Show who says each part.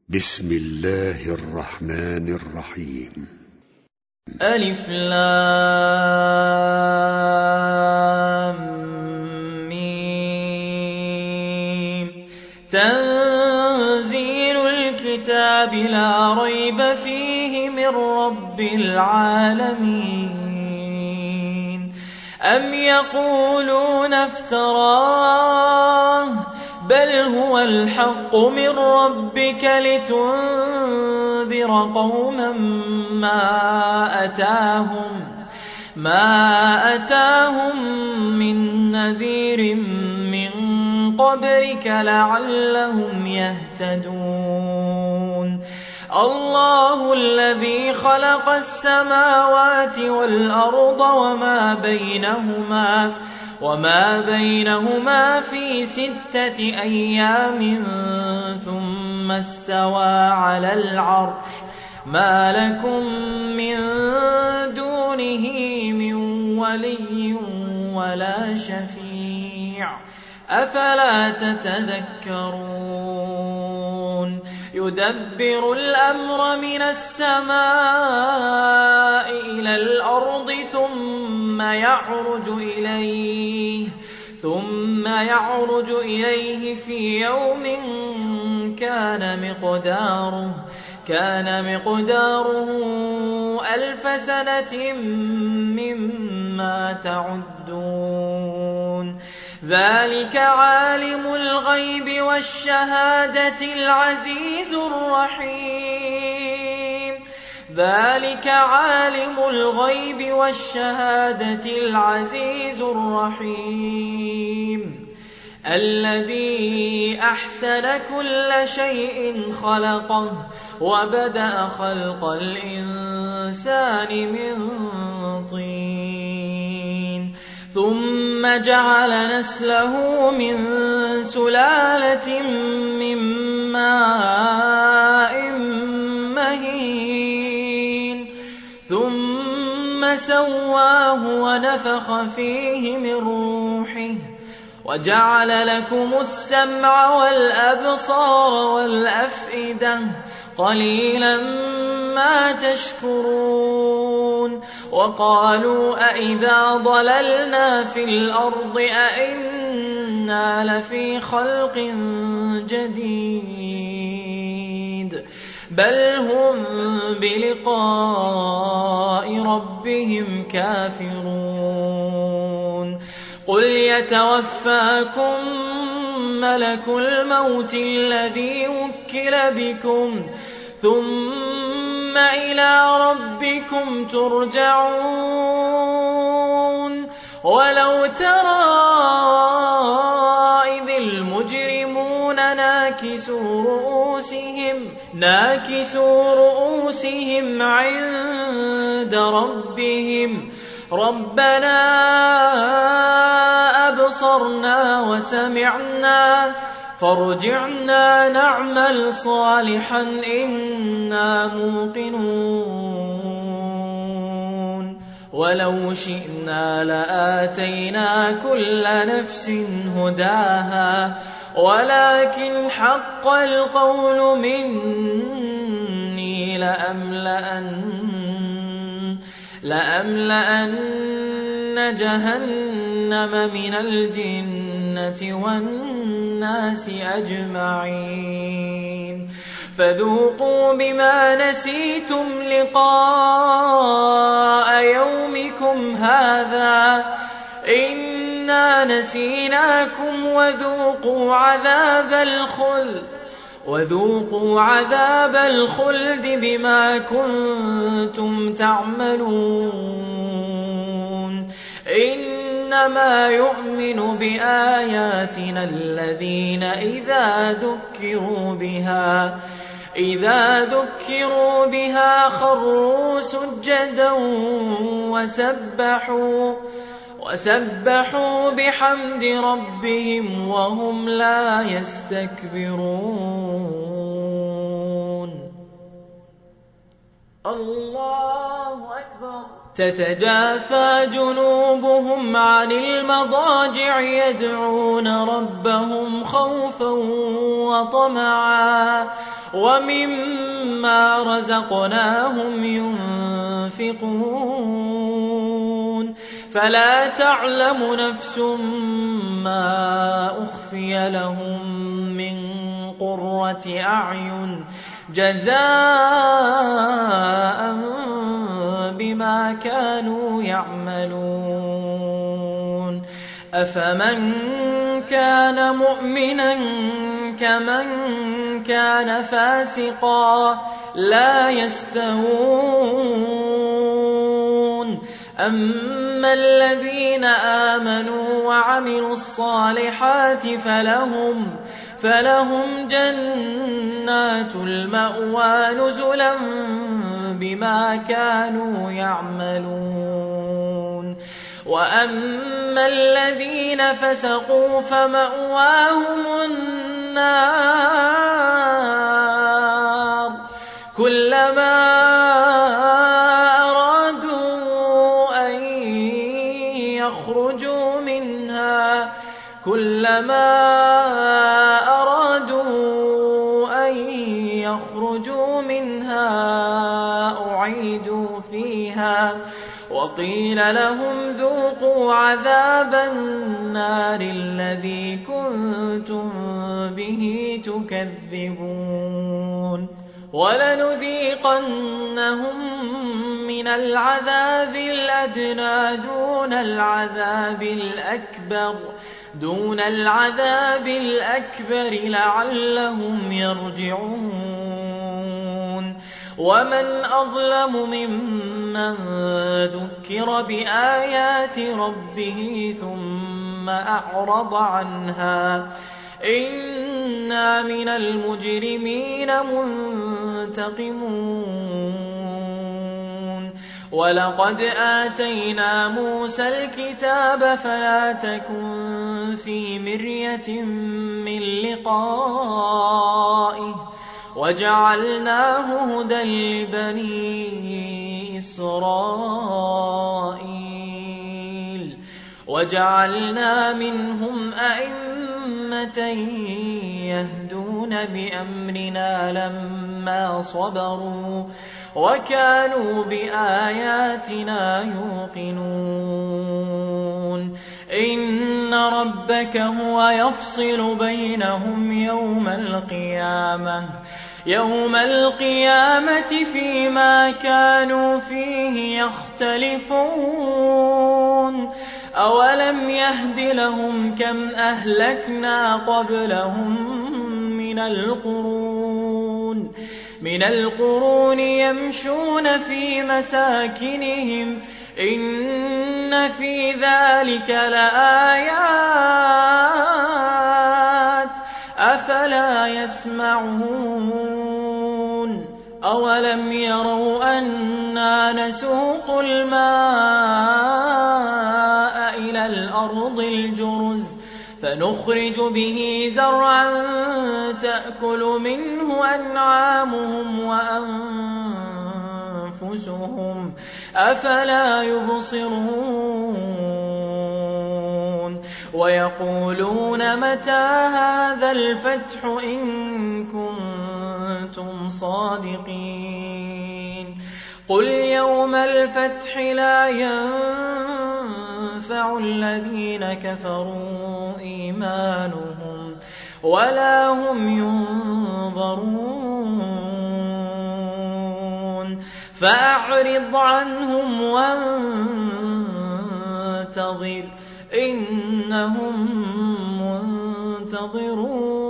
Speaker 1: بسم الله الرحمن الرحيم.
Speaker 2: ألف لام ميم. تنزيل الكتاب لا ريب فيه من رب العالمين. أم يقولون افتراه بل هو الحق من ربك لتنذر قوما ما أتاهم من نذير من قبلك لعلهم يهتدون. الله الذي خلق السماوات والأرض وما بينهما في 6 أيام ثم استوى على العرش. ما لكم من دونه من ولي ولا شفيع أفلا تتذكرون. يدبر الأمر من السماء إلى الأرض ثم يعرج إليه في يوم كان مقداره 1000 سنة مما تعدون. ذلك عالم الغيب والشهادة العزيز الرحيم الذي أحسن كل شيء خلقه وبدأ خلق الإنسان من طين ثم جعل نسله من سلالة من ماء مهين ثم سواه ونفخ فيه من روحه وجعل لكم السمع والأبصار والأفئدة قليلا ما تشكرون. وقالوا أئذا ضللنا في الأرض أئنا لفي خلق جديد بل هم بلقاء ربهم كافرون. قل يتوفاكم ملك الموت الذي وكل بكم ثم إلى ربكم ترجعون. ولو ترى إذ المجرمون ناكسوا رؤوسهم عند ربهم ربنا أبصرنا وسمعنا فارجعنا نعمل صالحا إنا موقنون. ولو شئنا لآتينا كل نفس هداها ولكن حق القول مني لأملأن جهنم من الجنة والناس أجمعين. فذوقوا بما نسيتم لقاء يومكم هذا إنا نسيناكم وذوقوا عذاب الخلد بما كنتم تعملون. إنما يؤمن بآياتنا الذين إذا ذكروا بها خروا سجدا وسبحوا بحمد ربهم وهم لا يستكبرون. الله أكبر. تتجافى جنوبهم عن المضاجع يدعون ربهم خوفا وطمعا ومما رزقناهم ينفقون فلا تعلم نفس ما أخفي لهم من قرة أعين جزاء بما كانوا يعملون أفمن كان مؤمنا كمن كان فاسقا لا يستوون أما الذين آمنوا وعملوا الصالحات فلهم جنات المأوى نزلا بما كانوا يعملون وأما الذين فسقوا فمأواهم النار كلما أرادوا أن يخرجوا منها أعيدوا فيها وقيل لهم ذوقوا عذاب النار الذي كنتم به تكذبون ولنذيقنهم من العذاب الأدنى دون العذاب الأكبر لعلهم يرجعون ومن أظلم ممن ذكر بآيات ربه ثم أعرض عنها إنا من المجرمين منتقمون ولقد آتينا موسى الكتاب فلا تكن في مرية من لقائه وجعلناه هدى لبني إسرائيل وجعلنا منهم أئمة يهدون بأمرنا لما صبروا وكانوا بآياتنا يوقنون إن ربك هو يفصل بينهم يوم القيامة فيما كانوا فيه يختلفون أولم يهد لهم كم أهلكنا قبلهم من القرون يمشون في مساكنهم إن في ذلك لآيات أفلا يسمعون أولم يروا أنا نسوق الماء إلى الأرض الجرز فنخرج به زرعا تأكل منه أنعامهم وأنفسهم أفلا يبصرون ويقولون متى هذا الفتح إن كنتم صادقين قل يوم الفتح لا ينفع الذين كفروا إيمانهم ولا هم ينظرون فأعرض عنهم وانتظر إنهم منتظرون